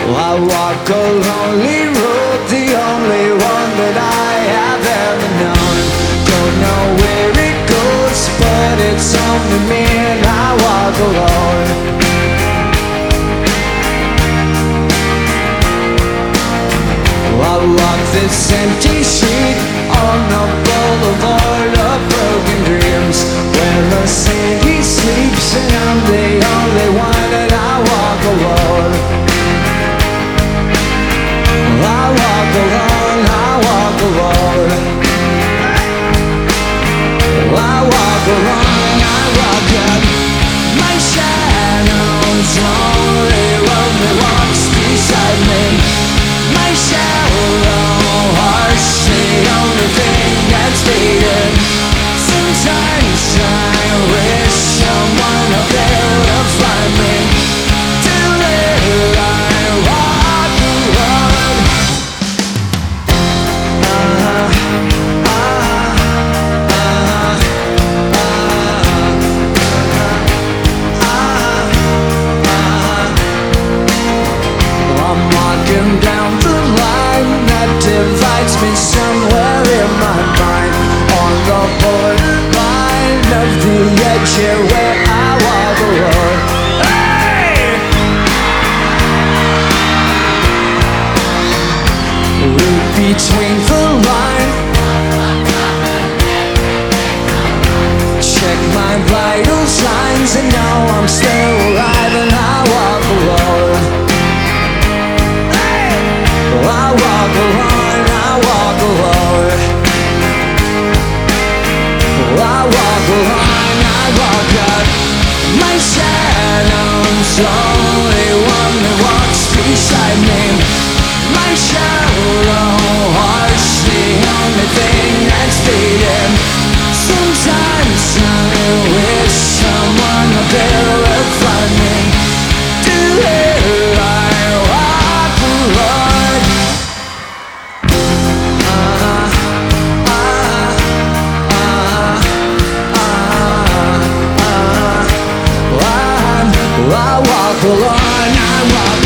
I walk a lonely road, the only one that I have ever known. Don't know where it goes, but it's only me and I walk alone. I walk this empty street on the boulevard of broken dreams, where the city sleeps and I'm the only one and I walk alone. I walk alone, I walk alone. I walk alone, I walk up. My shadow's only one that walks beside me. My shallow heart's the only thing that's beating. Sometimes I wish someone up there would find me. Till then I walk alone. I'm walking down the line that divides me somewhere in my mind, on the borderline of the edge here where I walk alone. Hey! Read between the line, check my vital signs and know I'm still alive and I walk alone. I walk alone, I walk alone. I walk alone, I walk up. My shadow's only one that walks beside me. My shallow heart's the only thing that's beating. Sometimes I wish someone up there would find me. Do I walk alone? I walk alone, I walk.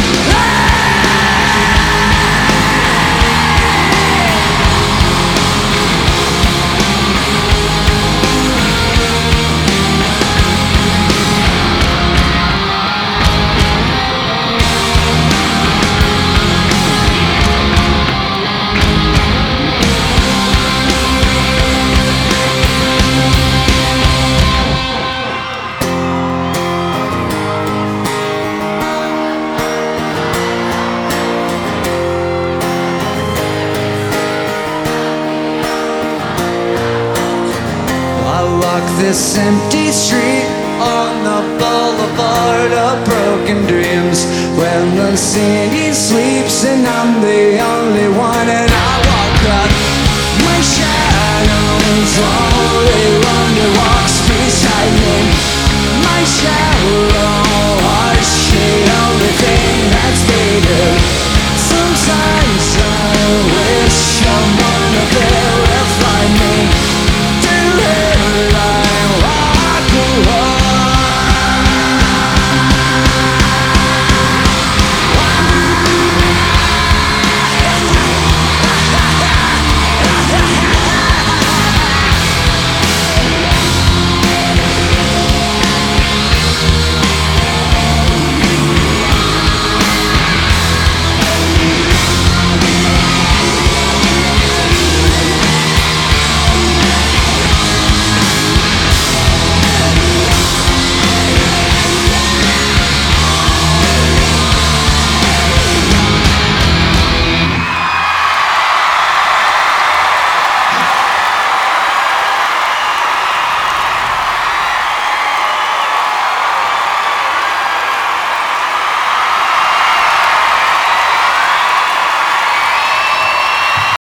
This empty street on the boulevard of broken dreams, when the city sleeps and I'm the only one and I walk up. My shadow's only one that walks beside me. My shallow heart's the only thing that's beating. Sometimes I wish someone up there